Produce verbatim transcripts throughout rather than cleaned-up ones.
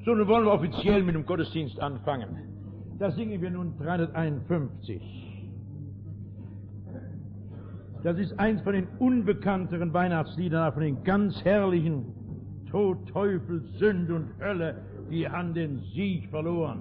So, nun wollen wir offiziell mit dem Gottesdienst anfangen. Da singen wir nun dreihunderteinundfünfzig. Das ist eins von den unbekannteren Weihnachtsliedern, von den ganz herrlichen: Tod, Teufel, Sünde und Hölle, die haben den Sieg verloren.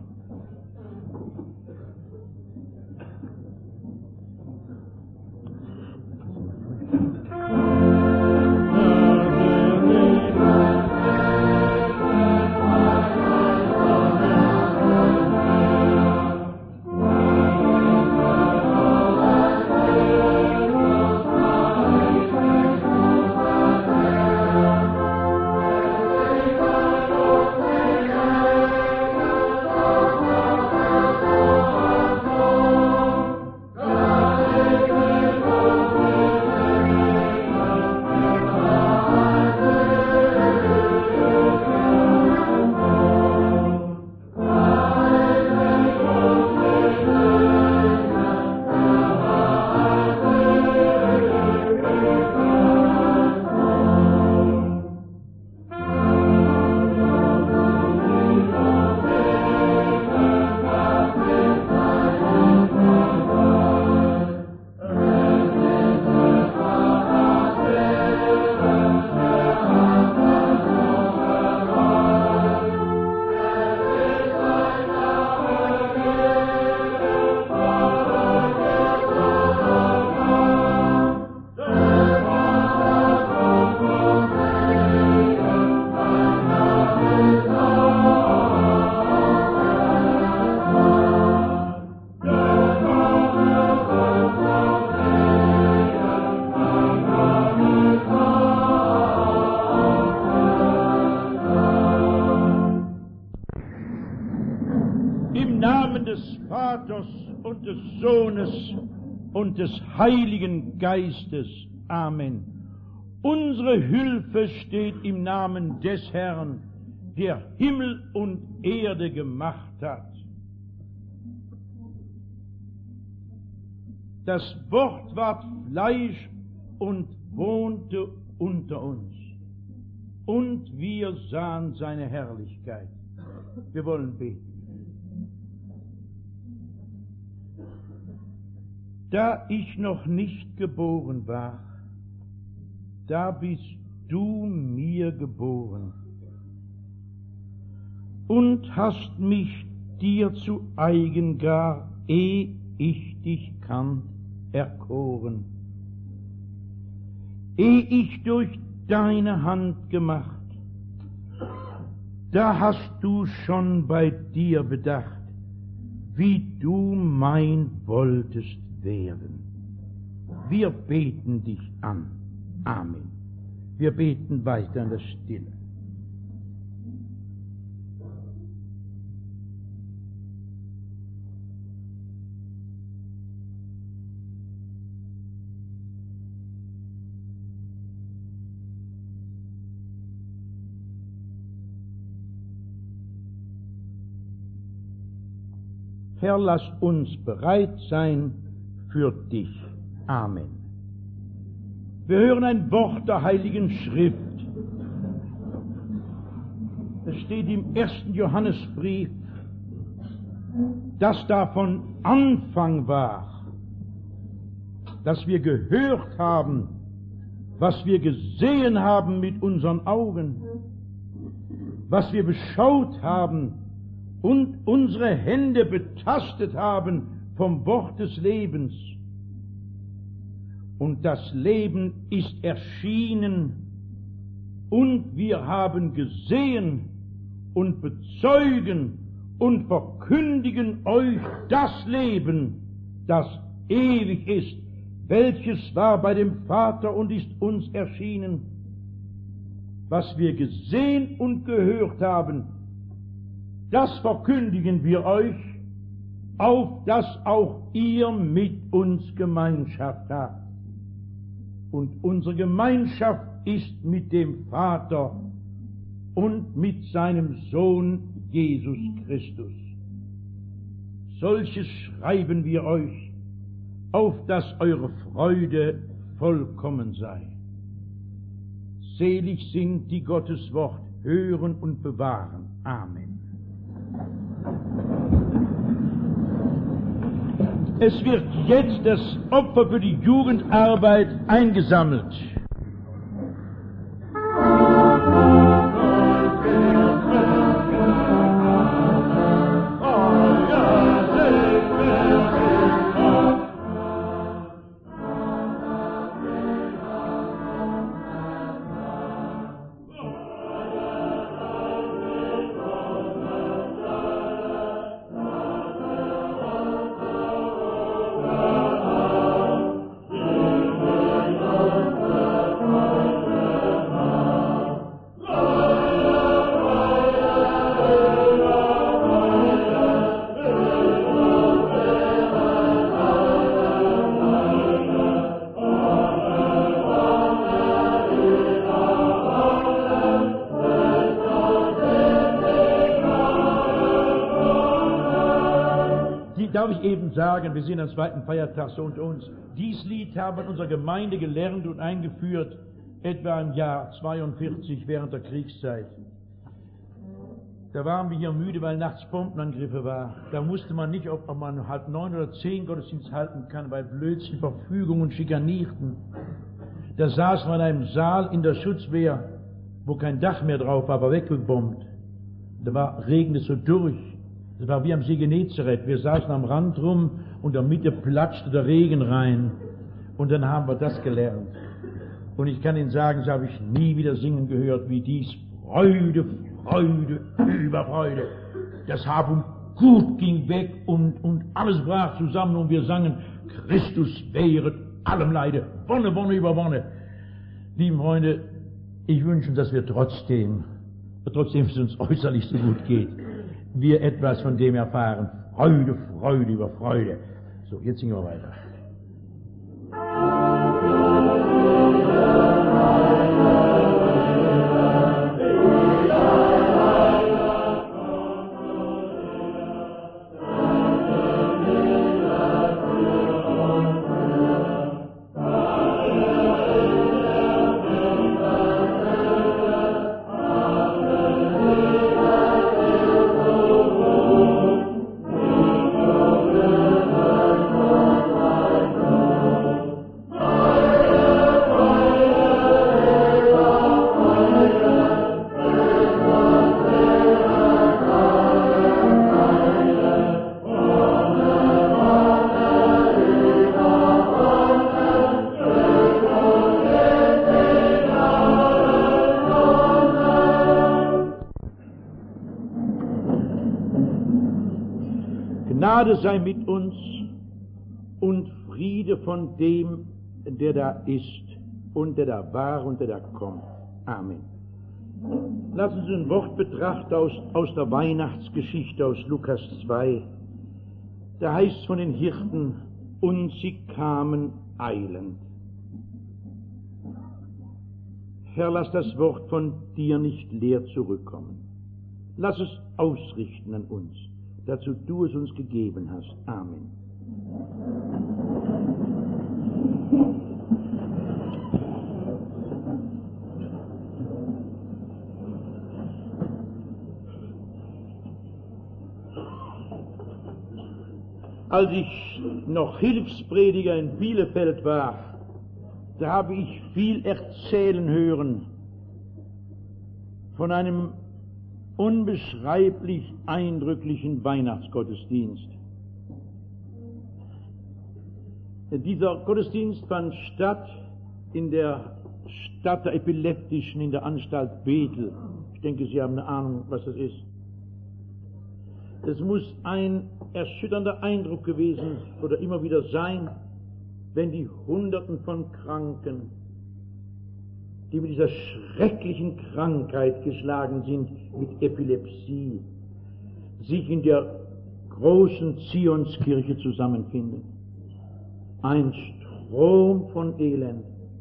Und des Sohnes und des Heiligen Geistes. Amen. Unsere Hilfe steht im Namen des Herrn, der Himmel und Erde gemacht hat. Das Wort ward Fleisch und wohnte unter uns. Und wir sahen seine Herrlichkeit. Wir wollen beten. Da ich noch nicht geboren war, da bist du mir geboren und hast mich dir zu eigen gar, eh ich dich kannt, erkoren. Eh ich durch deine Hand gemacht, da hast du schon bei dir bedacht, wie du mein wolltest werden. Wir beten dich an. Amen. Wir beten weiter in der Stille. Herr, lass uns bereit sein für dich. Amen. Wir hören ein Wort der Heiligen Schrift. Es steht im ersten Johannesbrief, dass da von Anfang war, dass wir gehört haben, was wir gesehen haben mit unseren Augen, was wir beschaut haben und unsere Hände betastet haben vom Wort des Lebens. Und das Leben ist erschienen, und wir haben gesehen und bezeugen und verkündigen euch das Leben, das ewig ist, welches war bei dem Vater und ist uns erschienen. Was wir gesehen und gehört haben, das verkündigen wir euch, auf dass auch ihr mit uns Gemeinschaft habt. Und unsere Gemeinschaft ist mit dem Vater und mit seinem Sohn Jesus Christus. Solches schreiben wir euch, auf dass eure Freude vollkommen sei. Selig sind, die Gottes Wort hören und bewahren. Amen. Es wird jetzt das Opfer für die Jugendarbeit eingesammelt. Darf ich eben sagen, wir sind am zweiten Feiertag so unter uns. Dies Lied haben wir in unserer Gemeinde gelernt und eingeführt, etwa im Jahr zweiundvierzig während der Kriegszeit. Da waren wir hier müde, weil nachts Bombenangriffe waren. Da wusste man nicht, ob man halb neun oder zehn Gottesdienst halten kann, weil Blödsinn, Verfügungen schikanierten. Da saßen wir in einem Saal in der Schutzwehr, wo kein Dach mehr drauf war, aber weggebombt. Da war, regnete es so durch. Das war wie am See Genezareth. Wir saßen am Rand rum und in der Mitte platschte der Regen rein. Und dann haben wir das gelernt. Und ich kann Ihnen sagen, das habe ich nie wieder singen gehört wie dies. Freude, Freude, über Freude. Das Hab und Gut ging weg und, und alles brach zusammen und wir sangen, Christus wehret allem Leide, Wonne, Wonne über Wonne. Lieben Freunde, ich wünsche uns, dass wir trotzdem, trotzdem es uns äußerlich so gut geht, wir etwas von dem erfahren. Freude, Freude über Freude. So, jetzt singen wir weiter. Gnade sei mit uns und Friede von dem, der da ist und der da war und der da kommt. Amen. Lassen Sie ein Wort betrachten aus, aus der Weihnachtsgeschichte aus Lukas zwei. Da heißt es von den Hirten, und sie kamen eilend. Herr, lass das Wort von dir nicht leer zurückkommen. Lass es ausrichten an uns. Dazu du es uns gegeben hast. Amen. Als ich noch Hilfsprediger in Bielefeld war, da habe ich viel erzählen hören von einem unbeschreiblich eindrücklichen Weihnachtsgottesdienst. Dieser Gottesdienst fand statt in der Stadt der Epileptischen, in der Anstalt Bethel. Ich denke, Sie haben eine Ahnung, was das ist. Es muss ein erschütternder Eindruck gewesen oder immer wieder sein, wenn die Hunderten von Kranken, die mit dieser schrecklichen Krankheit geschlagen sind, mit Epilepsie, sich in der großen Zionskirche zusammenfinden. Ein Strom von Elend,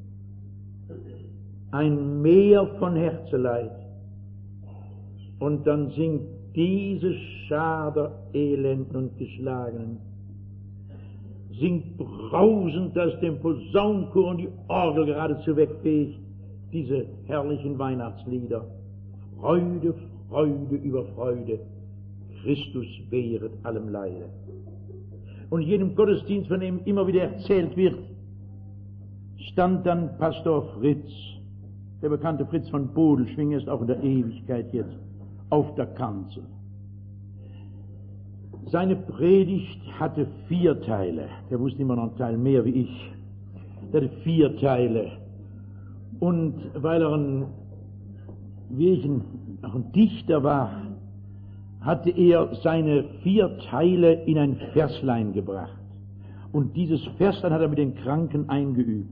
ein Meer von Herzeleid. Und dann singt diese Schar der Elenden und Geschlagenen, singt brausend aus dem Posaunenchor und die Orgel geradezu wegfähig, diese herrlichen Weihnachtslieder. Freude, Freude über Freude, Christus wehret allem Leide. und in jedem Gottesdienst von ihm immer wieder erzählt wird, stand dann Pastor Fritz, der bekannte Fritz von Bodelschwing, ist auch in der Ewigkeit jetzt, auf der Kanzel. Seine Predigt hatte vier Teile. Der wusste immer noch einen Teil mehr wie ich. Der hatte vier Teile. Und weil er ein, wie ich ein, auch ein Dichter war, hatte er seine vier Teile in ein Verslein gebracht. Und dieses Verslein hat er mit den Kranken eingeübt.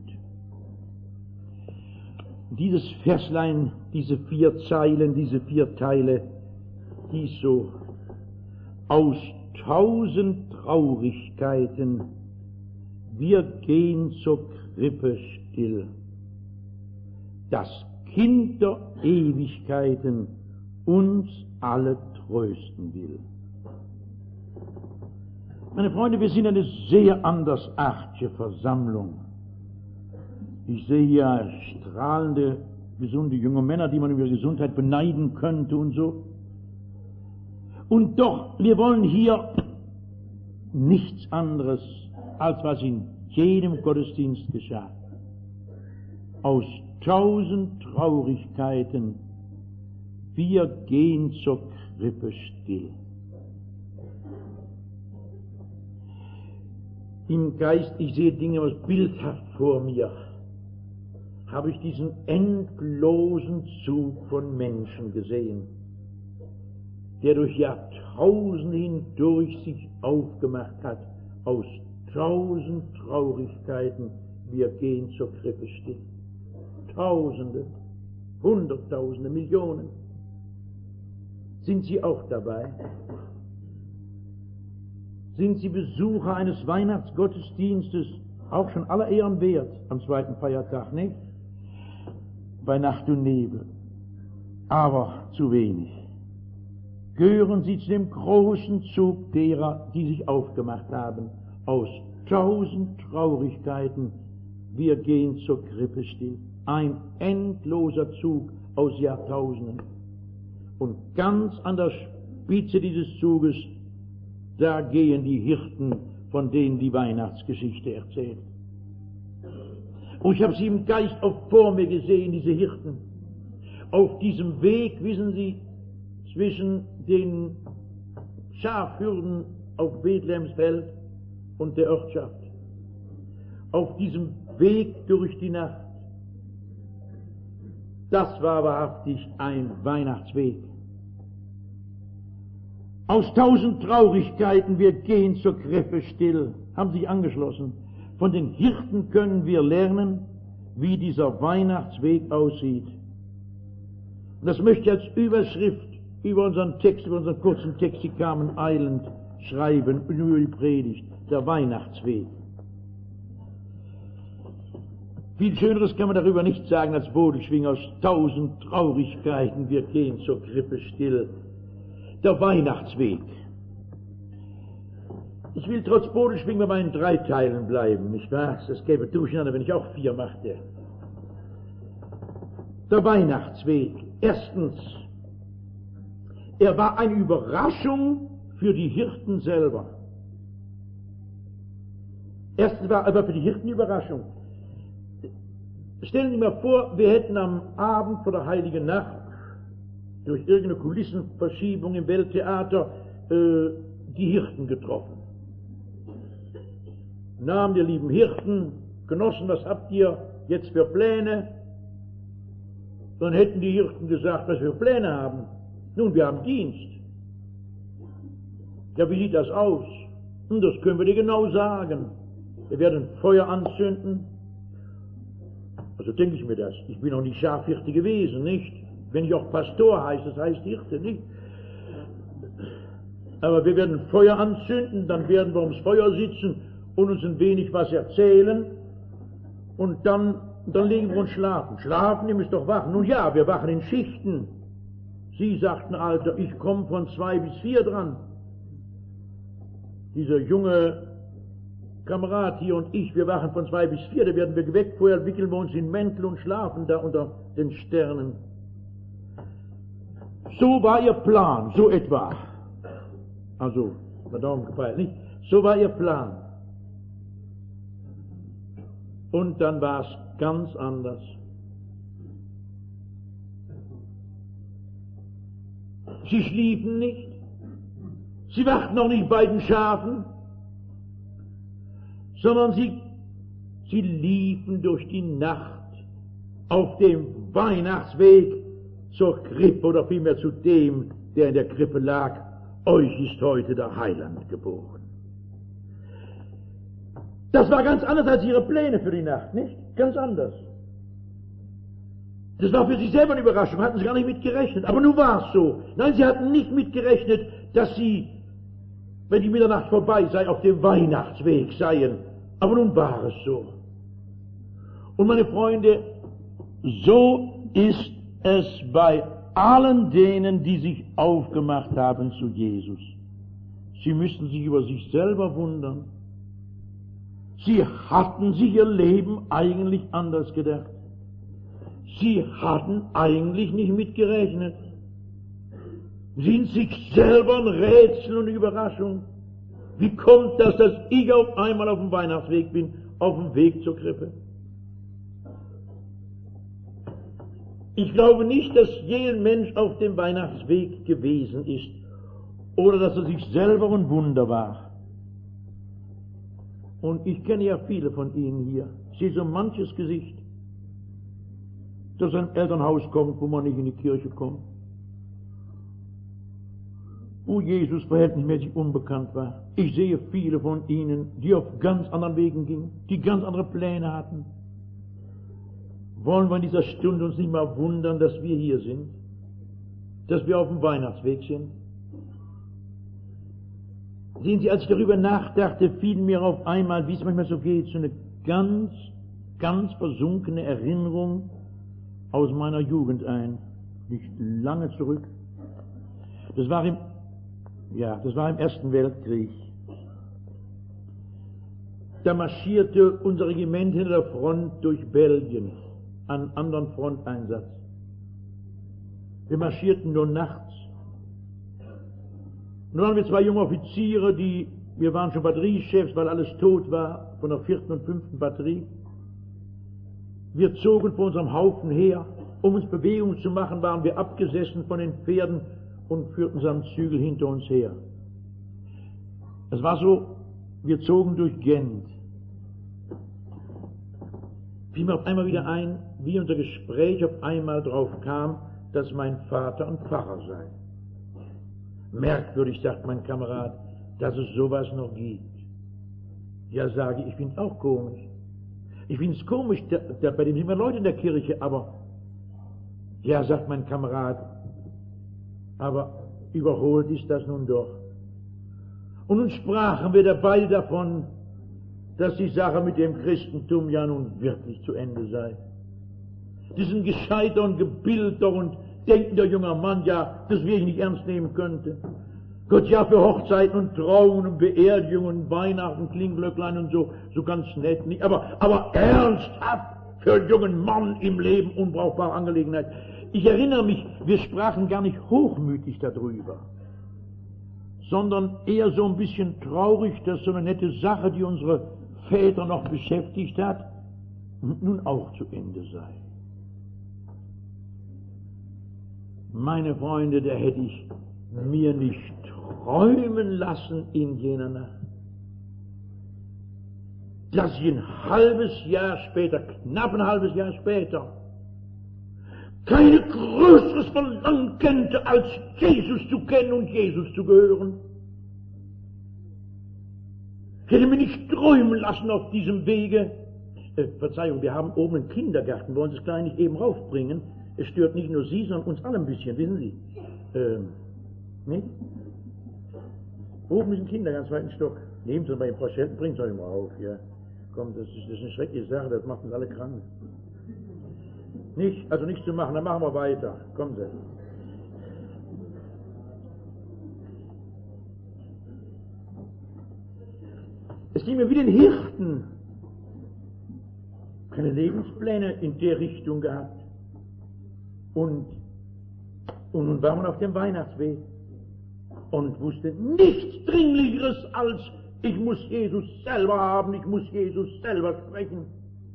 Dieses Verslein, diese vier Zeilen, diese vier Teile, hieß so: Aus tausend Traurigkeiten, wir gehen zur Krippe still. Das Kind der Ewigkeiten uns alle trösten will. Meine Freunde, wir sind eine sehr andersartige Versammlung. Ich sehe hier strahlende, gesunde junge Männer, die man über Gesundheit beneiden könnte und so. Und doch, wir wollen hier nichts anderes, als was in jedem Gottesdienst geschah. Aus tausend Traurigkeiten, wir gehen zur Krippe still. Im Geist, ich sehe Dinge aus bildhaft vor mir, habe ich diesen endlosen Zug von Menschen gesehen, der durch Jahrtausende hindurch sich aufgemacht hat, aus tausend Traurigkeiten, wir gehen zur Krippe still. Tausende, Hunderttausende, Millionen. Sind Sie auch dabei? Sind Sie Besucher eines Weihnachtsgottesdienstes, auch schon aller Ehren wert, am zweiten Feiertag, nicht? Bei Nacht und Nebel. Aber zu wenig. Gehören Sie zu dem großen Zug derer, die sich aufgemacht haben, aus tausend Traurigkeiten, wir gehen zur Krippe still. Ein endloser Zug aus Jahrtausenden. Und ganz an der Spitze dieses Zuges, da gehen die Hirten, von denen die Weihnachtsgeschichte erzählt. Und ich habe sie im Geist auch vor mir gesehen, diese Hirten. Auf diesem Weg, wissen Sie, zwischen den Schafhürden auf Bethlehems Feld und der Ortschaft. Auf diesem Weg durch die Nacht. Das war wahrhaftig ein Weihnachtsweg. Aus tausend Traurigkeiten, wir gehen zur Krippe still, haben sich angeschlossen. Von den Hirten können wir lernen, wie dieser Weihnachtsweg aussieht. Und das möchte ich als Überschrift über unseren Text, über unseren kurzen Text, die kamen eilend, schreiben, über die Predigt, der Weihnachtsweg. Viel Schöneres kann man darüber nicht sagen als Bodelschwing, aus tausend Traurigkeiten, wir gehen zur Krippe still. Der Weihnachtsweg. Ich will trotz Bodelschwing bei meinen drei Teilen bleiben, nicht wahr? Das gäbe Durcheinander, wenn ich auch vier machte. Der Weihnachtsweg. Erstens, er war eine Überraschung für die Hirten selber. Erstens war aber für die Hirten Überraschung. Stellen Sie mir vor, wir hätten am Abend vor der Heiligen Nacht durch irgendeine Kulissenverschiebung im Welttheater äh, die Hirten getroffen. Namen der lieben Hirten, Genossen, was habt ihr jetzt für Pläne? Dann hätten die Hirten gesagt, was wir für Pläne haben. Nun, wir haben Dienst. Ja, wie sieht das aus? Und das können wir dir genau sagen. Wir werden Feuer anzünden. Also denke ich mir das. Ich bin noch nicht Schafhirte gewesen, nicht? Wenn ich auch Pastor heiße, das heißt Hirte, nicht? Aber wir werden Feuer anzünden, dann werden wir ums Feuer sitzen und uns ein wenig was erzählen und dann, dann legen wir uns schlafen. Schlafen, ihr müsst doch wachen. Nun ja, wir wachen in Schichten. Sie sagten, Alter, ich komme von zwei bis vier dran. Dieser junge Kamerad hier und ich, wir wachen von zwei bis vier, da werden wir geweckt, vorher wickeln wir uns in Mäntel und schlafen da unter den Sternen. So war ihr Plan, so etwa. Also, Daumen gefeilt, nicht? So war ihr Plan. Und dann war es ganz anders. Sie schliefen nicht, sie wachten auch nicht bei den Schafen, sondern sie, sie liefen durch die Nacht auf dem Weihnachtsweg zur Krippe oder vielmehr zu dem, der in der Krippe lag. Euch ist heute der Heiland geboren. Das war ganz anders als ihre Pläne für die Nacht, nicht? Ganz anders. Das war für sie selber eine Überraschung, hatten sie gar nicht mit gerechnet. Aber nun war es so. Nein, sie hatten nicht mit gerechnet, dass sie, wenn die Mitternacht vorbei sei, auf dem Weihnachtsweg seien. Aber nun war es so. Und meine Freunde, so ist es bei allen denen, die sich aufgemacht haben zu Jesus. Sie müssten sich über sich selber wundern. Sie hatten sich ihr Leben eigentlich anders gedacht. Sie hatten eigentlich nicht mitgerechnet. Sind sich selber ein Rätsel und Überraschung. Wie kommt das, dass ich auf einmal auf dem Weihnachtsweg bin, auf dem Weg zur Krippe? Ich glaube nicht, dass jeder Mensch auf dem Weihnachtsweg gewesen ist oder dass er sich selber ein Wunder war. Und ich kenne ja viele von Ihnen hier. Ich sehe so manches Gesicht, das ein Elternhaus kommt, wo man nicht in die Kirche kommt, wo Jesus verhältnismäßig unbekannt war. Ich sehe viele von Ihnen, die auf ganz anderen Wegen gingen, die ganz andere Pläne hatten. Wollen wir in dieser Stunde uns nicht mal wundern, dass wir hier sind, dass wir auf dem Weihnachtsweg sind? Sehen Sie, als ich darüber nachdachte, fiel mir auf einmal, wie es manchmal so geht, so eine ganz, ganz versunkene Erinnerung aus meiner Jugend ein. Nicht lange zurück. Das war im, ja, das war im Ersten Weltkrieg. Da marschierte unser Regiment hinter der Front durch Belgien, an anderen Fronteinsatz. Wir marschierten nur nachts. Nun waren wir zwei junge Offiziere, die, wir waren schon Batteriechefs, weil alles tot war, von der vierten und fünften Batterie. Wir zogen vor unserem Haufen her. Um uns Bewegung zu machen, waren wir abgesessen von den Pferden und führten sie am Zügel hinter uns her. Es war so, wir zogen durch Gent. Fiel mir auf einmal wieder ein, wie unser Gespräch auf einmal drauf kam, dass mein Vater ein Pfarrer sei. Merkwürdig, sagt mein Kamerad, dass es sowas noch gibt. Ja, sage ich, ich finde es auch komisch. Ich finde es komisch, da, da, bei dem sind immer Leute in der Kirche, aber, ja, sagt mein Kamerad, aber überholt ist das nun doch. Und nun sprachen wir dabei davon, dass die Sache mit dem Christentum ja nun wirklich zu Ende sei. Diesen gescheiter und gebildeter und denkender junger Mann, ja, das wir ich nicht ernst nehmen könnte. Gott, ja, für Hochzeiten und Trauungen und Beerdigungen, Weihnachten, Klingglöcklein und so, so ganz nett nicht, aber, aber ernsthaft für einen jungen Mann im Leben unbrauchbare Angelegenheit. Ich erinnere mich, wir sprachen gar nicht hochmütig darüber, sondern eher so ein bisschen traurig, dass so eine nette Sache, die unsere Väter noch beschäftigt hat, nun auch zu Ende sei. Meine Freunde, da hätte ich mir nicht träumen lassen in jener Nacht, dass ich ein halbes Jahr später, knapp ein halbes Jahr später, keine größeres Verlangen könnte, als Jesus zu kennen und Jesus zu gehören. Ich hätte mir nicht träumen lassen auf diesem Wege. Äh, Verzeihung, wir haben oben einen Kindergarten, wollen Sie das Kleine nicht eben raufbringen? Es stört nicht nur Sie, sondern uns alle ein bisschen, wissen Sie. Ähm, nicht? Oben ist ein Kindergarten, zweiten Stock. Nehmen Sie bei den Frau Schelten, bringen Sie euch mal auf, ja. Komm, das ist, das ist eine schreckliche Sache, das macht uns alle krank. Nicht, also nichts zu machen, dann machen wir weiter. Kommen Sie. Es ging mir wie den Hirten. Keine Lebenspläne in der Richtung gehabt. Und, und nun war man auf dem Weihnachtsweg und wusste nichts Dringlicheres, als Ich muss Jesus selber haben, ich muss Jesus selber sprechen.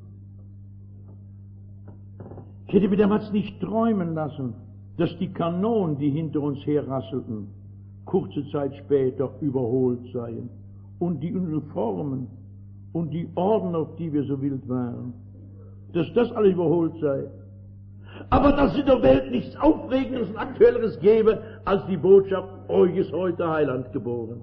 Ich hätte mir damals nicht träumen lassen, dass die Kanonen, die hinter uns herrasselten, kurze Zeit später überholt seien. Und die Uniformen und die Orden, auf die wir so wild waren, dass das alles überholt sei. Aber dass es in der Welt nichts Aufregendes und Aktuelleres gäbe, als die Botschaft, euch ist heute Heiland geboren.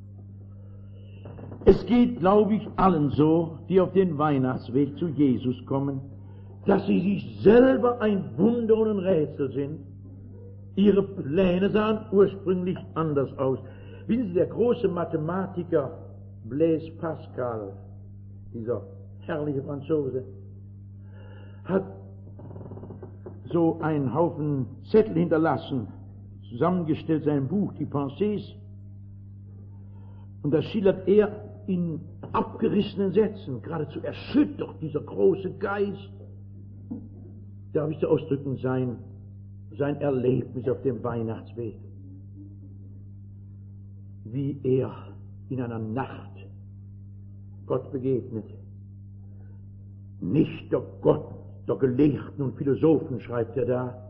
Es geht, glaube ich, allen so, die auf den Weihnachtsweg zu Jesus kommen, dass sie sich selber ein Wunder und ein Rätsel sind. Ihre Pläne sahen ursprünglich anders aus. Wissen Sie, der große Mathematiker Blaise Pascal, dieser herrliche Franzose, hat so einen Haufen Zettel hinterlassen, zusammengestellt sein Buch, die Pensées, und das schildert er in abgerissenen Sätzen, geradezu erschüttert, dieser große Geist, darf ich so ausdrücken, sein, sein Erlebnis auf dem Weihnachtsweg, wie er in einer Nacht Gott begegnet. Nicht der Gott der Gelehrten und Philosophen, schreibt er da,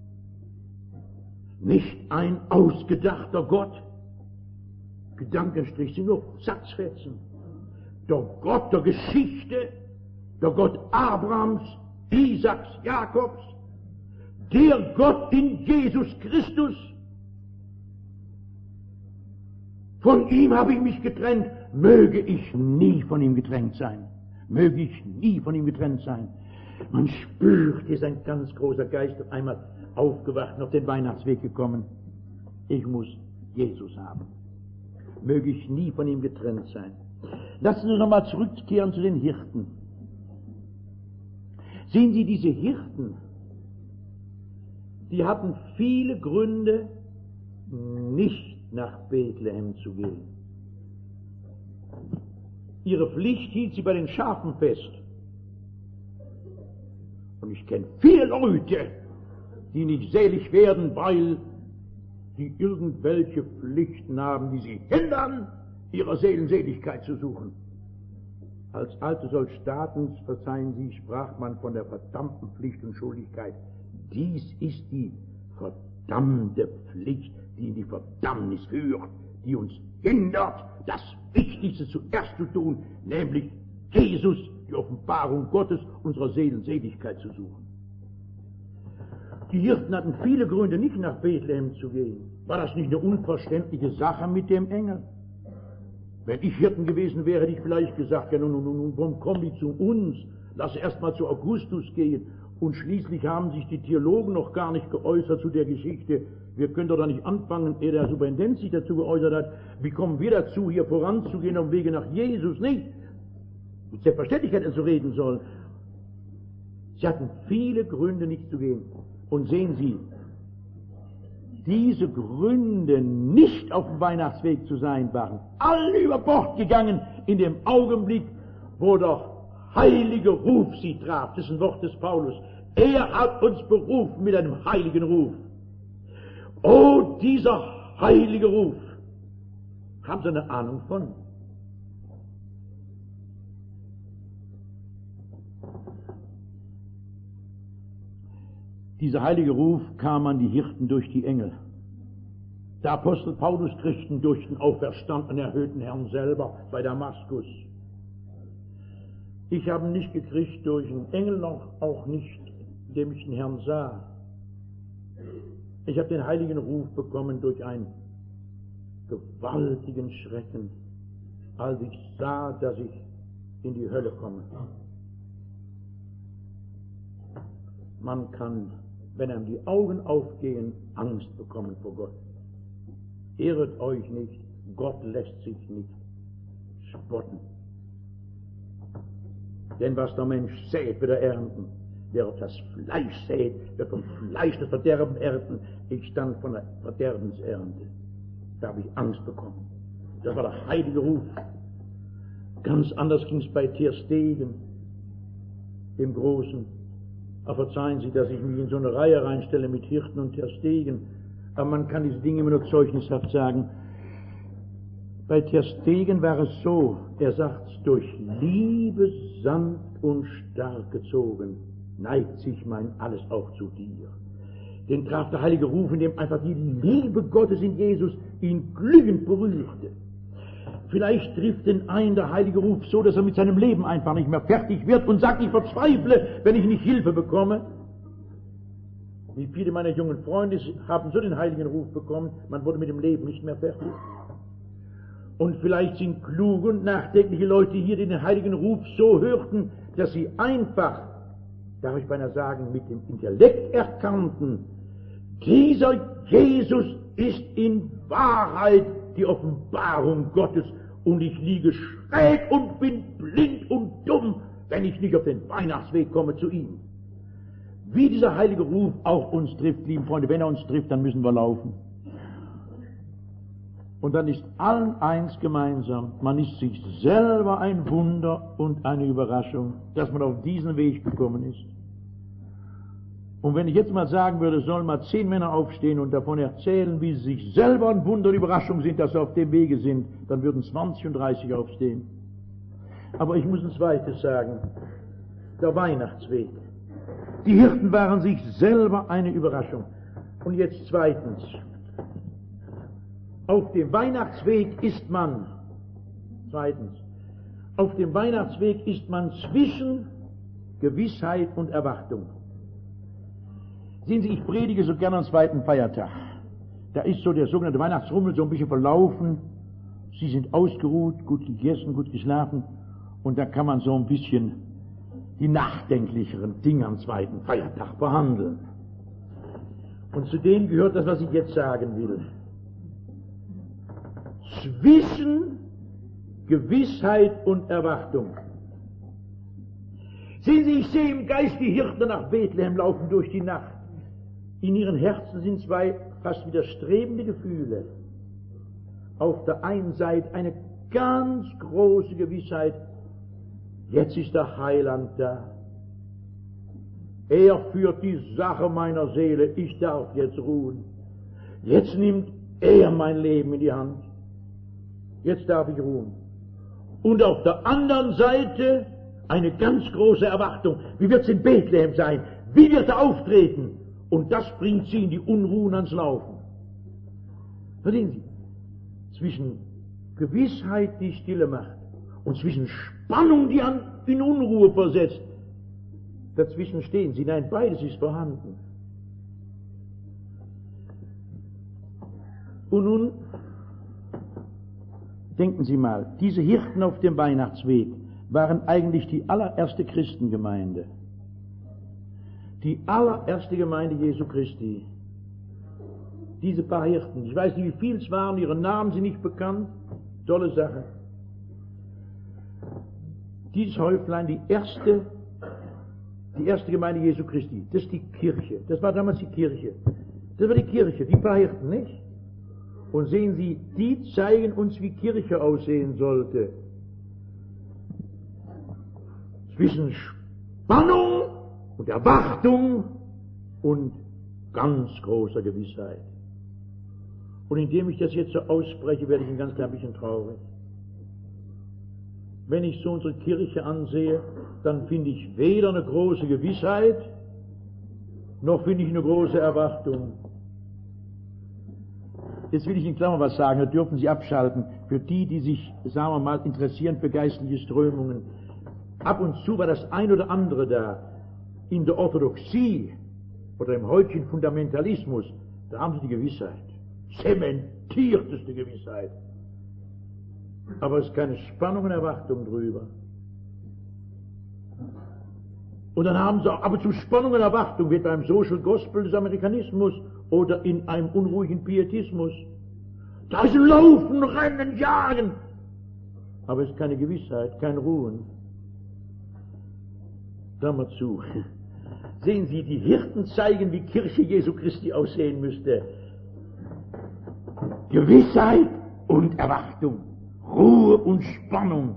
nicht ein ausgedachter Gott, Gedankenstrich sind nur Satzfetzen, der Gott der Geschichte, der Gott Abrahams, Isaaks, Jakobs, der Gott in Jesus Christus. Von ihm habe ich mich getrennt, möge ich nie von ihm getrennt sein, möge ich nie von ihm getrennt sein. Man spürt, hier ist ein ganz großer Geist auf einmal aufgewacht und auf den Weihnachtsweg gekommen. Ich muss Jesus haben. Möge ich nie von ihm getrennt sein. Lassen Sie uns nochmal zurückkehren zu den Hirten. Sehen Sie, diese Hirten, die hatten viele Gründe, nicht nach Bethlehem zu gehen. Ihre Pflicht hielt sie bei den Schafen fest. Und ich kenne viele Leute, die nicht selig werden, weil sie irgendwelche Pflichten haben, die sie hindern, ihrer Seelenseligkeit zu suchen. Als alte Soldaten, verzeihen Sie, sprach man von der verdammten Pflicht und Schuldigkeit. Dies ist die verdammte Pflicht, die in die Verdammnis führt, die uns hindert, das Wichtigste zuerst zu tun, nämlich Jesus, die Offenbarung Gottes, unserer Seelenseligkeit zu suchen. Die Hirten hatten viele Gründe, nicht nach Bethlehem zu gehen. War das nicht eine unverständliche Sache mit dem Engel? Wenn ich Hirten gewesen wäre, hätte ich vielleicht gesagt, ja nun, nun, nun, warum kommen die zu uns? Lass erst mal zu Augustus gehen. Und schließlich haben sich die Theologen noch gar nicht geäußert zu der Geschichte. Wir können doch da nicht anfangen, ehe der Superintendent sich dazu geäußert hat. Wie kommen wir dazu, hier voranzugehen auf dem Wege nach Jesus? Nicht. Mit Selbstverständlichkeit hätten sie reden sollen. Sie hatten viele Gründe, nicht zu gehen. Und sehen Sie, diese Gründe, nicht auf dem Weihnachtsweg zu sein, waren alle über Bord gegangen in dem Augenblick, wo der heilige Ruf sie traf. Das ist ein Wort des Paulus. Er hat uns berufen mit einem heiligen Ruf. Oh, dieser heilige Ruf. Haben Sie eine Ahnung von? Dieser heilige Ruf kam an die Hirten durch die Engel. Der Apostel Paulus kriegt ihn durch den auferstandenen, erhöhten Herrn selber bei Damaskus. Ich habe ihn nicht gekriegt durch einen Engel, noch auch nicht, indem ich den Herrn sah. Ich habe den heiligen Ruf bekommen durch einen gewaltigen Schrecken, als ich sah, dass ich in die Hölle komme. Man kann, wenn einem die Augen aufgehen, Angst bekommen vor Gott. Irret euch nicht, Gott lässt sich nicht spotten. Denn was der Mensch sät, wird er ernten. Wer auf das Fleisch sät, wird vom Fleisch das Verderben ernten. Ich stand von der Verderbensernte. Da habe ich Angst bekommen. Das war der heilige Ruf. Ganz anders ging es bei Ter Stegen, dem Großen. Aber verzeihen Sie, dass ich mich in so eine Reihe reinstelle mit Hirten und Ter Stegen. Aber man kann diese Dinge immer nur zeugnishaft sagen. Bei Ter Stegen war es so, er sagt, durch Liebe sanft und stark gezogen, neigt sich mein Alles auch zu dir. Den traf der heilige Ruf, in dem einfach die Liebe Gottes in Jesus ihn glühend berührte. Vielleicht trifft den einen der heilige Ruf so, dass er mit seinem Leben einfach nicht mehr fertig wird und sagt, ich verzweifle, wenn ich nicht Hilfe bekomme. Wie viele meiner jungen Freunde haben so den heiligen Ruf bekommen, man wurde mit dem Leben nicht mehr fertig. Und vielleicht sind kluge und nachdenkliche Leute hier, die den heiligen Ruf so hörten, dass sie einfach, darf ich beinahe sagen, mit dem Intellekt erkannten, dieser Jesus ist in Wahrheit die Offenbarung Gottes und ich liege schräg und bin blind und dumm, wenn ich nicht auf den Weihnachtsweg komme zu ihm. Wie dieser heilige Ruf auch uns trifft, lieben Freunde, wenn er uns trifft, dann müssen wir laufen. Und dann ist allen eins gemeinsam, man ist sich selber ein Wunder und eine Überraschung, dass man auf diesen Weg gekommen ist. Und wenn ich jetzt mal sagen würde, sollen mal zehn Männer aufstehen und davon erzählen, wie sie sich selber ein Wunder und Überraschung sind, dass sie auf dem Wege sind, dann würden zwanzig und dreißig aufstehen. Aber ich muss ein zweites sagen, der Weihnachtsweg. Die Hirten waren sich selber eine Überraschung. Und jetzt zweitens, auf dem Weihnachtsweg ist man, zweitens, auf dem Weihnachtsweg ist man zwischen Gewissheit und Erwartung. Sehen Sie, ich predige so gerne am zweiten Feiertag. Da ist so der sogenannte Weihnachtsrummel so ein bisschen verlaufen. Sie sind ausgeruht, gut gegessen, gut geschlafen. Und da kann man so ein bisschen die nachdenklicheren Dinge am zweiten Feiertag behandeln. Und zu denen gehört das, was ich jetzt sagen will. Zwischen Gewissheit und Erwartung. Sehen Sie, ich sehe im Geist die Hirten nach Bethlehem laufen durch die Nacht. In ihren Herzen sind zwei fast widerstrebende Gefühle. Auf der einen Seite eine ganz große Gewissheit, jetzt ist der Heiland da. Er führt die Sache meiner Seele, ich darf jetzt ruhen. Jetzt nimmt er mein Leben in die Hand. Jetzt darf ich ruhen. Und auf der anderen Seite eine ganz große Erwartung. Wie wird es in Bethlehem sein? Wie wird er auftreten? Und das bringt sie in die Unruhen ans Laufen. Verstehen Sie? Zwischen Gewissheit, die Stille macht, und zwischen Spannung, die an, in Unruhe versetzt, dazwischen stehen sie. Nein, beides ist vorhanden. Und nun denken Sie mal, diese Hirten auf dem Weihnachtsweg waren eigentlich die allererste Christengemeinde. Die allererste Gemeinde Jesu Christi. Diese paar Hirten. Ich weiß nicht, wie viel es waren, ihre Namen sind nicht bekannt. Tolle Sache. Dieses Häuflein, die erste, die erste Gemeinde Jesu Christi, das ist die Kirche. Das war damals die Kirche. Das war die Kirche, die paar Hirten, nicht? Und sehen Sie, die zeigen uns, wie Kirche aussehen sollte. Zwischen Spannung und Erwartung und ganz großer Gewissheit. Und indem ich das jetzt so ausspreche, werde ich ein ganz klein bisschen traurig. Wenn ich so unsere Kirche ansehe, dann finde ich weder eine große Gewissheit, noch finde ich eine große Erwartung. Jetzt will ich in Klammern was sagen, da dürfen Sie abschalten, für die, die sich, sagen wir mal, interessieren für geistliche Strömungen. Ab und zu war das ein oder andere da. In der Orthodoxie oder im heutigen Fundamentalismus, da haben Sie die Gewissheit. Zementierteste Gewissheit. Aber es ist keine Spannung und Erwartung drüber. Und dann haben sie auch ab und zu Spannung und Erwartung, wie beim Social Gospel des Amerikanismus oder in einem unruhigen Pietismus. Da ist Laufen, Rennen, Jagen. Aber es ist keine Gewissheit, kein Ruhen. Da mal zu. Sehen Sie, die Hirten zeigen, wie Kirche Jesu Christi aussehen müsste. Gewissheit und Erwartung. Ruhe und Spannung.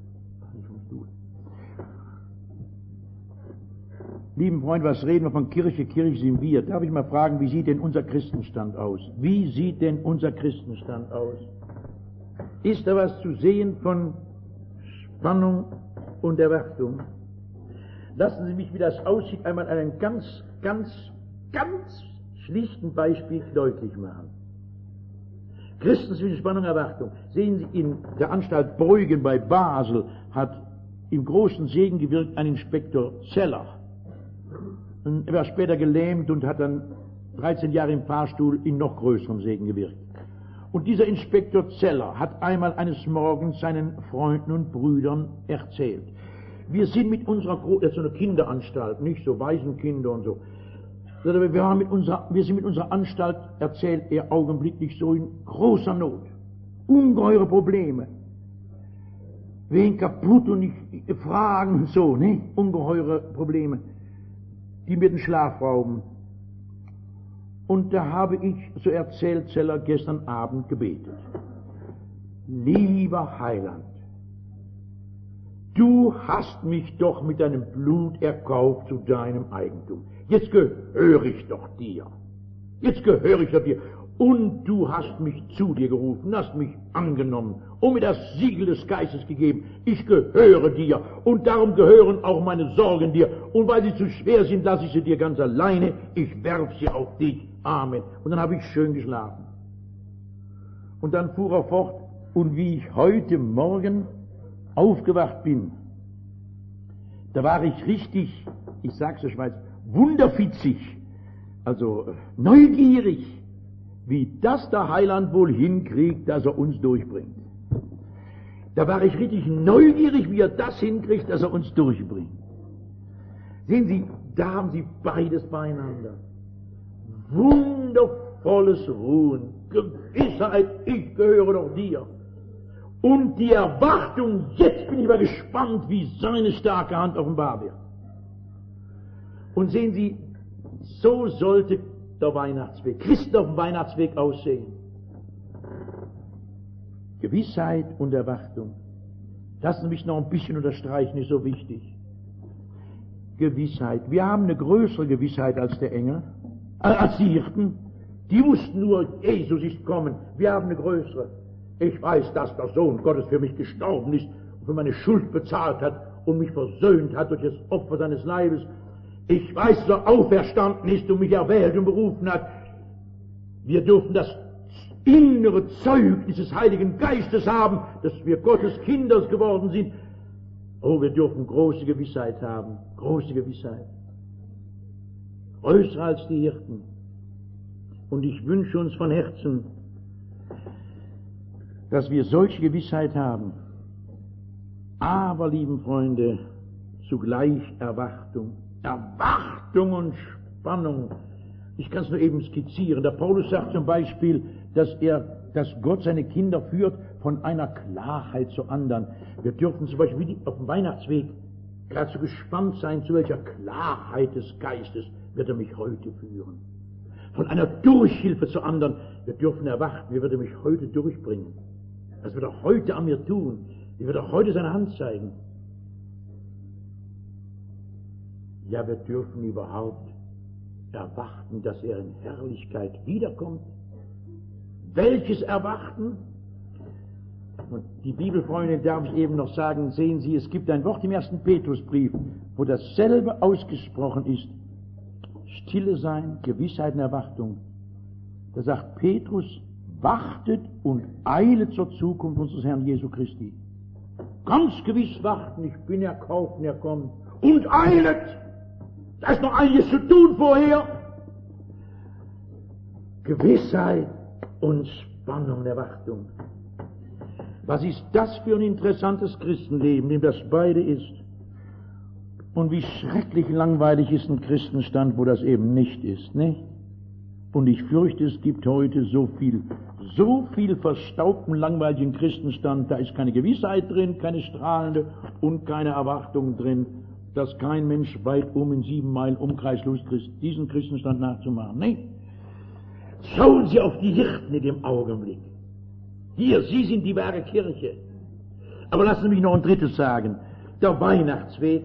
Lieben Freunde, was reden wir von Kirche? Kirche sind wir. Darf ich mal fragen, wie sieht denn unser Christenstand aus? Wie sieht denn unser Christenstand aus? ist da was zu sehen von Spannung und Erwartung. Lassen Sie mich, wie das aussieht, einmal an einem ganz, ganz, ganz schlichten Beispiel deutlich machen. Christen zwischen Spannung und Erwartung. Sehen Sie, in der Anstalt Breugen bei Basel hat im großen Segen gewirkt ein Inspektor Zeller. Und er war später gelähmt und hat dann dreizehn Jahre im Fahrstuhl in noch größerem Segen gewirkt. Und dieser Inspektor Zeller hat einmal eines Morgens seinen Freunden und Brüdern erzählt: Wir sind mit unserer, Gro das ist so eine Kinderanstalt, nicht so Waisenkinder und so. Wir, haben mit unserer, wir sind mit unserer Anstalt, erzählt er augenblicklich, so in großer Not. Ungeheure Probleme. Wen kaputt und nicht fragen und so, ne? Ungeheure Probleme, die mir den Schlaf rauben. Und da habe ich, so erzählt Zeller, gestern Abend gebetet: Lieber Heiland, du hast mich doch mit deinem Blut erkauft zu deinem Eigentum. Jetzt gehöre ich doch dir. Jetzt gehöre ich doch dir. Und du hast mich zu dir gerufen, hast mich angenommen und mir das Siegel des Geistes gegeben. Ich gehöre dir und darum gehören auch meine Sorgen dir. Und weil sie zu schwer sind, lasse ich sie dir ganz alleine. Ich werf sie auf dich. Amen. Und dann habe ich schön geschlafen. Und dann fuhr er fort: Und wie ich heute Morgen aufgewacht bin, da war ich richtig, ich sag's der Schweiz, wunderfitzig, also neugierig, wie das der Heiland wohl hinkriegt, dass er uns durchbringt. Da war ich richtig neugierig, wie er das hinkriegt, dass er uns durchbringt. Sehen Sie, da haben Sie beides beieinander. Wundervolles Ruhen, Gewissheit, ich gehöre doch dir. Und die Erwartung, jetzt bin ich mal gespannt, wie seine starke Hand offenbar wird. Und sehen Sie, so sollte der Weihnachtsweg, Christen auf dem Weihnachtsweg aussehen. Gewissheit und Erwartung. Lassen Sie mich noch ein bisschen unterstreichen, ist so wichtig. Gewissheit. Wir haben eine größere Gewissheit als der Engel, äh, als die Hirten. Die wussten nur, Jesus ist kommen. Wir haben eine größere. Ich weiß, dass der Sohn Gottes für mich gestorben ist und für meine Schuld bezahlt hat und mich versöhnt hat durch das Opfer seines Leibes. Ich weiß, dass er auferstanden ist und mich erwählt und berufen hat. Wir dürfen das innere Zeugnis des Heiligen Geistes haben, dass wir Gottes Kinder geworden sind. Oh, wir dürfen große Gewissheit haben, große Gewissheit. Größer als die Hirten. Und ich wünsche uns von Herzen, dass wir solche Gewissheit haben. Aber, lieben Freunde, zugleich Erwartung. Erwartung und Spannung. Ich kann es nur eben skizzieren. Der Paulus sagt zum Beispiel, dass er, dass Gott seine Kinder führt von einer Klarheit zur anderen. Wir dürfen zum Beispiel wie die, auf dem Weihnachtsweg gerade so gespannt sein, zu welcher Klarheit des Geistes wird er mich heute führen. Von einer Durchhilfe zur anderen. Wir dürfen erwarten, wie wird er mich heute durchbringen. Was wird er heute an mir tun? Wie wird er heute seine Hand zeigen? Ja, wir dürfen überhaupt erwarten, dass er in Herrlichkeit wiederkommt. Welches Erwarten? Und die Bibelfreunde, darf ich eben noch sagen, sehen Sie, es gibt ein Wort im ersten Petrusbrief, wo dasselbe ausgesprochen ist. Stille sein, Gewissheit und Erwartung. Da sagt Petrus: Wartet und eilet zur Zukunft unseres Herrn Jesu Christi. Ganz gewiss warten, ich bin erkauft und er kommt. Und eilet! Da ist noch einiges zu tun vorher. Gewissheit und Spannung und Erwartung. Was ist das für ein interessantes Christenleben, dem das beide ist? Und wie schrecklich langweilig ist ein Christenstand, wo das eben nicht ist, nicht? Und ich fürchte, es gibt heute so viel, so viel verstaubten, langweiligen Christenstand, da ist keine Gewissheit drin, keine strahlende und keine Erwartung drin, dass kein Mensch weit um in sieben Meilen Umkreis Lust ist, diesen Christenstand nachzumachen. Nein. Schauen Sie auf die Hirten in dem Augenblick. Hier, Sie sind die wahre Kirche. Aber lassen Sie mich noch ein drittes sagen. Der Weihnachtsweg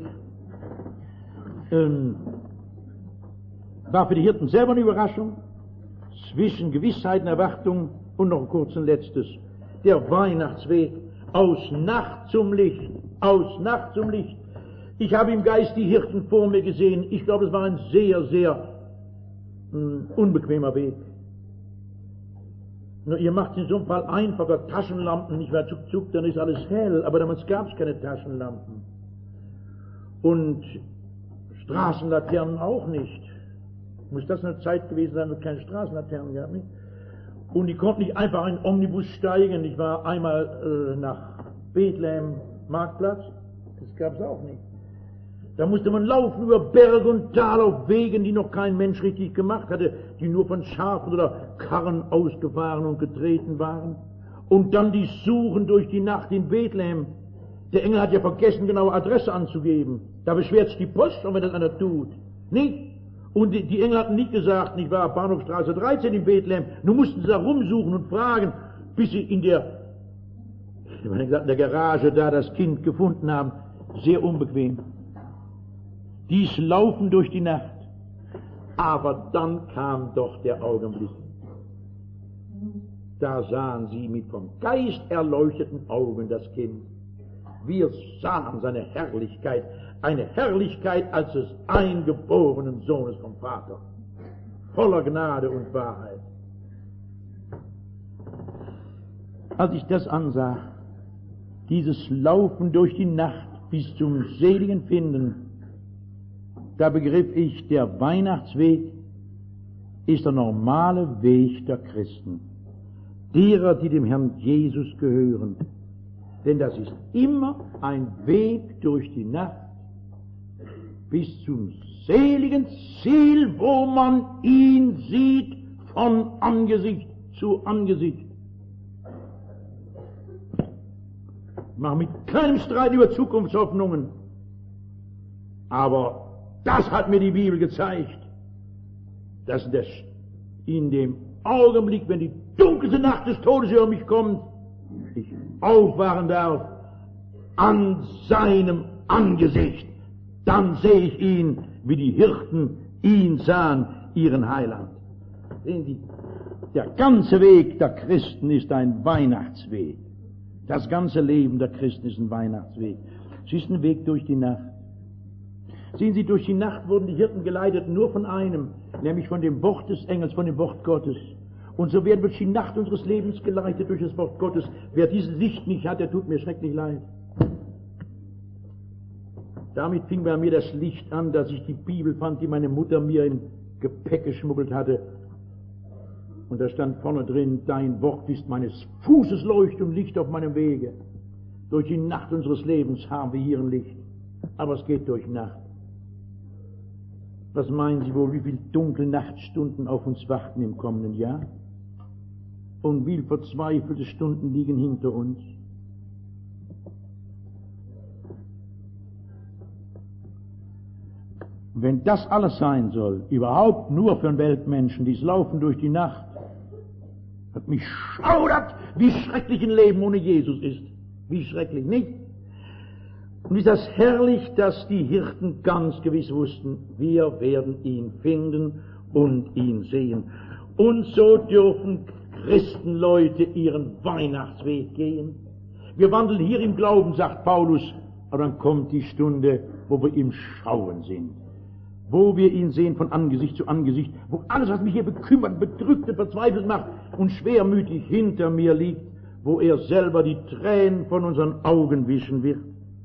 ähm, war für die Hirten selber eine Überraschung, zwischen Gewissheit und Erwartung. Und noch kurz ein letztes. der Weihnachtsweg, aus Nacht zum Licht, aus Nacht zum Licht. Ich habe im Geist die Hirten vor mir gesehen. Ich glaube, es war ein sehr, sehr mh, unbequemer Weg. Nur ihr macht es in so einem Fall einfacher, Taschenlampen, nicht mehr zuck, zuck, dann ist alles hell, aber damals gab es keine Taschenlampen. Und Straßenlaternen auch nicht. Muss das eine Zeit gewesen sein, wo es keine Straßenlaternen gab, nicht? Und die konnten nicht einfach in einen Omnibus steigen. Ich war einmal äh, nach Bethlehem Marktplatz, das gab es auch nicht. Da musste man laufen über Berg und Tal auf Wegen, die noch kein Mensch richtig gemacht hatte, die nur von Schafen oder Karren ausgefahren und getreten waren. Und dann die Suchen durch die Nacht in Bethlehem. Der Engel hat ja vergessen, genaue Adresse anzugeben. Da beschwert sich die Post schon, wenn das einer tut. Nicht? Und die, die Engel hatten nicht gesagt, ich war Bahnhofstraße dreizehn in Bethlehem. Nun mussten sie da rumsuchen und fragen, bis sie in der, ich meine gesagt, in der Garage da das Kind gefunden haben. Sehr unbequem. Dies Laufen durch die Nacht. Aber dann kam doch der Augenblick. Da sahen sie mit vom Geist erleuchteten Augen das Kind. Wir sahen seine Herrlichkeit, eine Herrlichkeit als des eingeborenen Sohnes vom Vater, voller Gnade und Wahrheit. Als ich das ansah, dieses Laufen durch die Nacht bis zum seligen Finden, da begriff ich, der Weihnachtsweg ist der normale Weg der Christen, derer, die dem Herrn Jesus gehören. Denn das ist immer ein Weg durch die Nacht bis zum seligen Ziel, wo man ihn sieht von Angesicht zu Angesicht. Ich mache mit keinem Streit über Zukunftshoffnungen, aber das hat mir die Bibel gezeigt, dass das in dem Augenblick, wenn die dunkelste Nacht des Todes über mich kommt, ich aufwachen darf an seinem Angesicht. Dann sehe ich ihn, wie die Hirten ihn sahen, ihren Heiland. Sehen Sie, der ganze Weg der Christen ist ein Weihnachtsweg. Das ganze Leben der Christen ist ein Weihnachtsweg. Es ist ein Weg durch die Nacht. Sehen Sie, durch die Nacht wurden die Hirten geleitet nur von einem, nämlich von dem Wort des Engels, von dem Wort Gottes. Und so werden wir durch die Nacht unseres Lebens geleitet durch das Wort Gottes. Wer dieses Licht nicht hat, der tut mir schrecklich leid. Damit fing bei mir das Licht an, dass ich die Bibel fand, die meine Mutter mir in Gepäck geschmuggelt hatte. Und da stand vorne drin, dein Wort ist meines Fußes Leucht und Licht auf meinem Wege. Durch die Nacht unseres Lebens haben wir hier ein Licht. Aber es geht durch Nacht. Was meinen Sie wohl, wie viele dunkle Nachtstunden auf uns warten im kommenden Jahr? Und wie viele verzweifelte Stunden liegen hinter uns? Wenn das alles sein soll, überhaupt nur für einen Weltmenschen, dies Laufen durch die Nacht, hat mich schaudert, wie schrecklich ein Leben ohne Jesus ist. Wie schrecklich, nicht? Und ist das herrlich, dass die Hirten ganz gewiss wussten, wir werden ihn finden und ihn sehen. Und so dürfen Christenleute ihren Weihnachtsweg gehen. Wir wandeln hier im Glauben, sagt Paulus, aber dann kommt die Stunde, wo wir im Schauen sind. Wo wir ihn sehen von Angesicht zu Angesicht, wo alles, was mich hier bekümmert, bedrückt und verzweifelt macht und schwermütig hinter mir liegt, wo er selber die Tränen von unseren Augen wischen wird.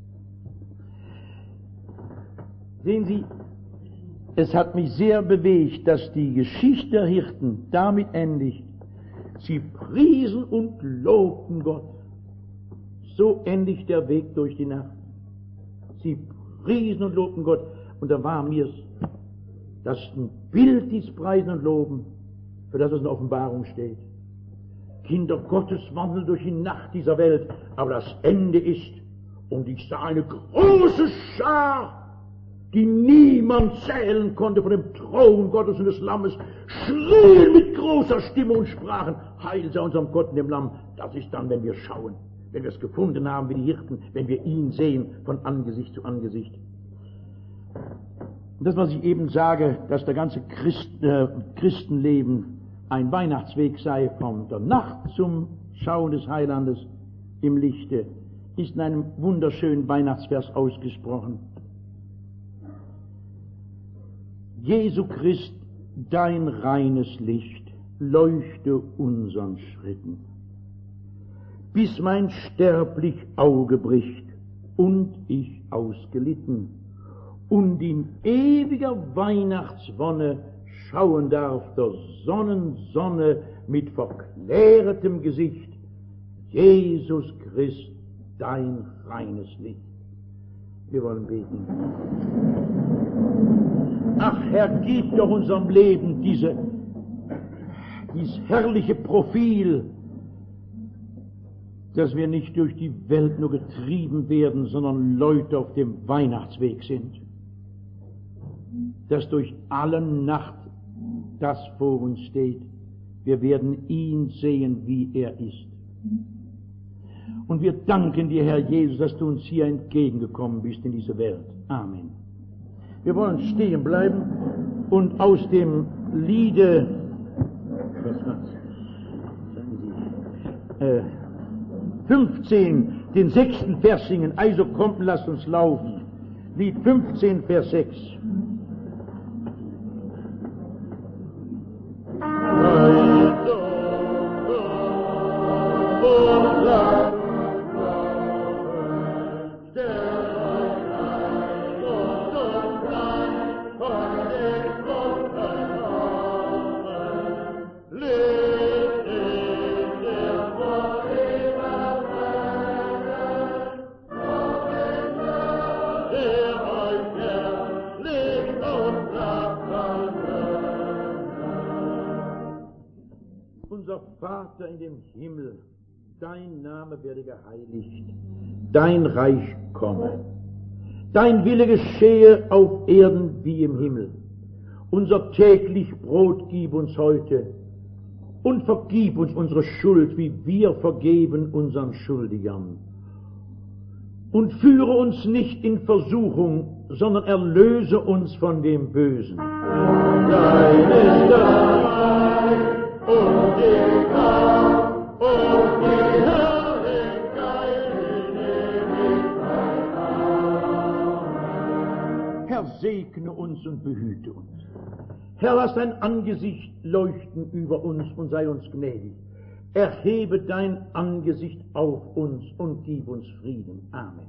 Sehen Sie, es hat mich sehr bewegt, dass die Geschichte der Hirten damit endigt. Sie priesen und lobten Gott. So endigt der Weg durch die Nacht. Sie priesen und lobten Gott. Und da war mir's, das ein Bild, dies Preisen und Loben, für das es in der Offenbarung steht. Kinder Gottes wandeln durch die Nacht dieser Welt, aber das Ende ist, und ich sah eine große Schar, die niemand zählen konnte, von dem Thron Gottes und des Lammes, schrien mit großer Stimme und sprachen, Heil sei unserem Gott und dem Lamm. Das ist dann, wenn wir schauen, wenn wir es gefunden haben wie die Hirten, wenn wir ihn sehen von Angesicht zu Angesicht. Und das, was ich eben sage, dass der ganze Christ, äh, Christenleben ein Weihnachtsweg sei, von der Nacht zum Schauen des Heilandes im Lichte, ist in einem wunderschönen Weihnachtsvers ausgesprochen. Jesu Christ, dein reines Licht, leuchte unseren Schritten, bis mein sterblich Auge bricht und ich ausgelitten und in ewiger Weihnachtswonne schauen darf der Sonnensonne mit verklärtem Gesicht, Jesus Christ, dein reines Licht. Wir wollen beten. Ach Herr, gib doch unserem Leben diese, dieses herrliche Profil, dass wir nicht durch die Welt nur getrieben werden, sondern Leute auf dem Weihnachtsweg sind. Dass durch alle Nacht das vor uns steht. Wir werden ihn sehen, wie er ist. Und wir danken dir, Herr Jesus, dass du uns hier entgegengekommen bist in diese Welt. Amen. Wir wollen stehen bleiben und aus dem Liede, was war's? Sagen Sie, äh, fünfzehn, den sechsten Vers singen. Also kommt, lasst uns laufen. Lied fünfzehn, Vers sechs. Vater in dem Himmel, dein Name werde geheiligt, dein Reich komme, dein Wille geschehe auf Erden wie im Himmel. Unser täglich Brot gib uns heute und vergib uns unsere Schuld, wie wir vergeben unseren Schuldigern. Und führe uns nicht in Versuchung, sondern erlöse uns von dem Bösen. Dein ist das Reich und die Kraft und die Herrlichkeit in Ewigkeit. Amen. Herr, segne uns und behüte uns. Herr, lass dein Angesicht leuchten über uns und sei uns gnädig. Erhebe dein Angesicht auf uns und gib uns Frieden. Amen.